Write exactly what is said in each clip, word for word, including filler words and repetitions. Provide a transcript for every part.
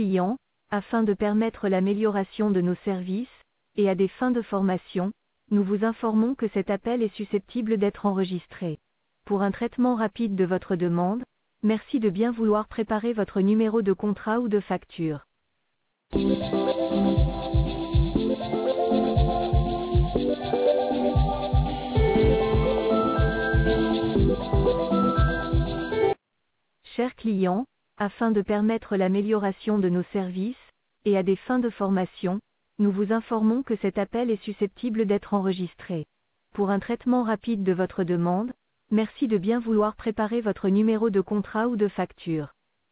client, afin de permettre l'amélioration de nos services, et à des fins de formation, nous vous informons que cet appel est susceptible d'être enregistré. Pour un traitement rapide de votre demande, merci de bien vouloir préparer votre numéro de contrat ou de facture. Chers clients, afin de permettre l'amélioration de nos services, et à des fins de formation, nous vous informons que cet appel est susceptible d'être enregistré. Pour un traitement rapide de votre demande, merci de bien vouloir préparer votre numéro de contrat ou de facture.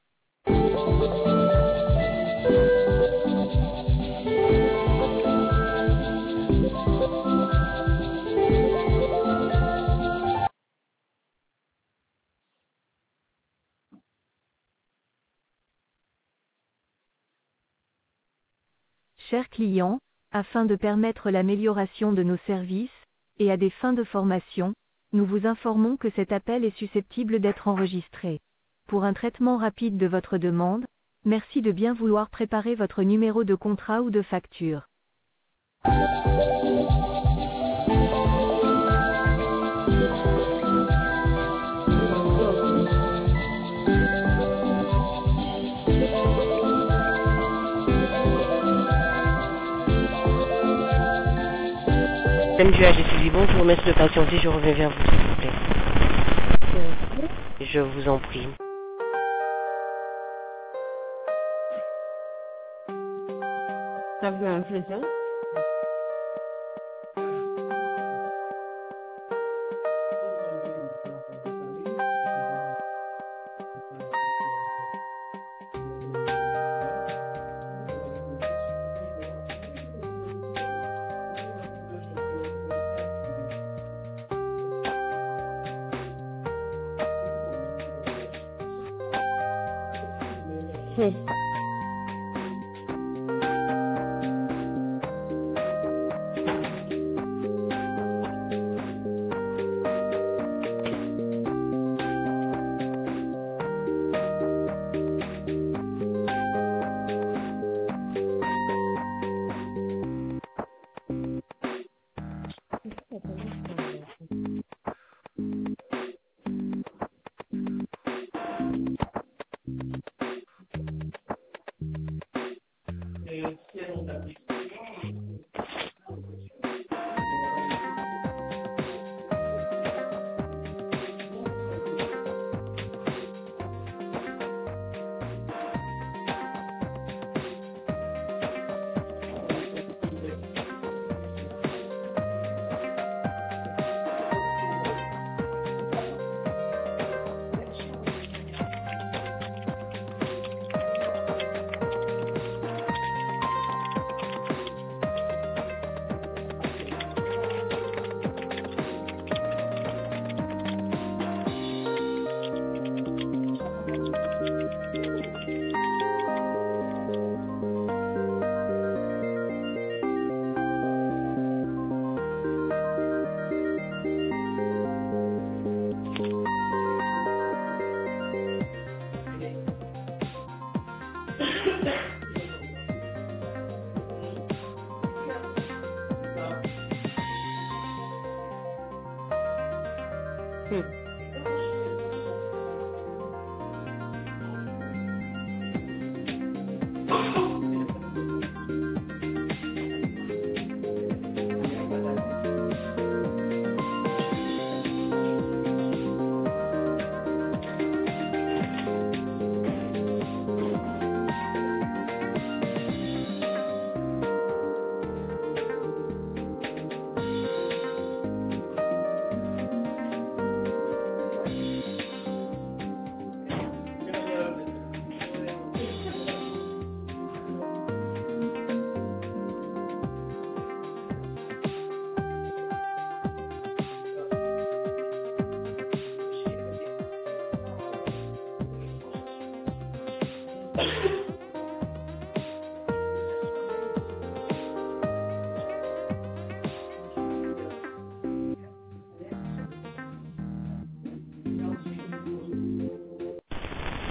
Chers clients, afin de permettre l'amélioration de nos services, et à des fins de formation, nous vous informons que cet appel est susceptible d'être enregistré. Pour un traitement rapide de votre demande, merci de bien vouloir préparer votre numéro de contrat ou de facture. M G A G T V, bonjour, merci de patienter, je reviens vers vous, s'il vous plaît. Je vous en prie. Ça veut un peu ça? Hmm.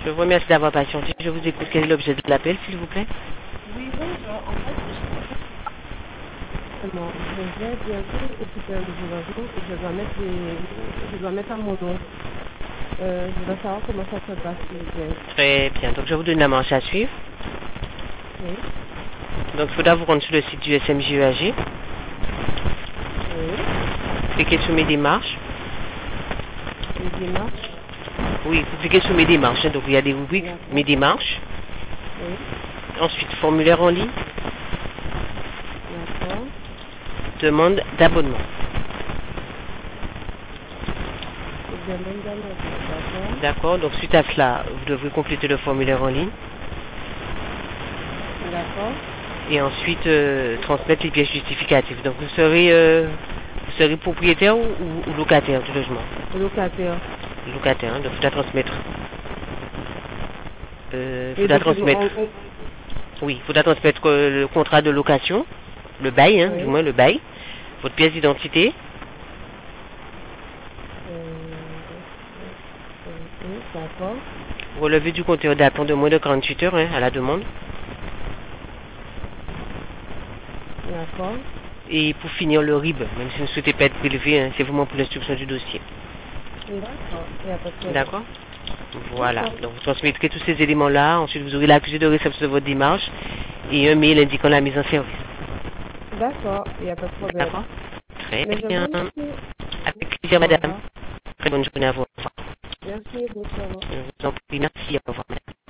Je vous remercie d'avoir patienté. Je vous écoute. Quel est l'objet de l'appel, s'il vous plaît? Oui, bonjour. En fait, je, non, je vais bientôt occuper un nouveau logement et je dois mettre les, je dois mettre à mon nom. Euh, je voudrais savoir comment ça se passe, s'il vous plaît. Très bien. Donc, je vous donne la marche à suivre. Oui. Donc, il faudra vous rendre sur le site du S M J E A G. Oui. Cliquez sur mes démarches. Les démarches. Oui, vous cliquez sur mes démarches. Hein. Donc, il y a des rubriques, mes démarches. Oui. Ensuite, formulaire en ligne. D'accord. Demande d'abonnement. Examen d'annonce. D'accord. D'accord. Donc, suite à cela, vous devrez compléter le formulaire en ligne. D'accord. Et ensuite, euh, transmettre les pièces justificatives. Donc, vous serez, euh, vous serez propriétaire ou, ou- ou locataire du logement? Locataire. Locataire, hein. Donc, il faudra transmettre. Euh, Et faudra donc, transmettre. on, on, Oui, il faudra transmettre euh, le contrat de location, le bail, hein, oui. du moins le bail, votre pièce d'identité, Euh, oui, d'accord. relevé du compteur datant de moins de quarante-huit heures hein, à la demande. D'accord. Et pour finir, le R I B, même si vous ne souhaitez pas être prélevé, hein, c'est vraiment pour l'instruction du dossier. Oui, d'accord. Il n'y a pas de problème. D'accord? Voilà. D'accord. Donc vous transmettrez tous ces éléments-là. Ensuite, vous aurez l'accusé de réception de votre démarche et un mail indiquant la mise en service. D'accord. Il n'y a pas de problème. D'accord? Très Mais je vous bien. remercie. Avec plaisir, Au madame. revoir. Très bonne journée à vous. Au revoir. Merci, bonsoir. Je vous en prie. Merci. Au revoir, madame.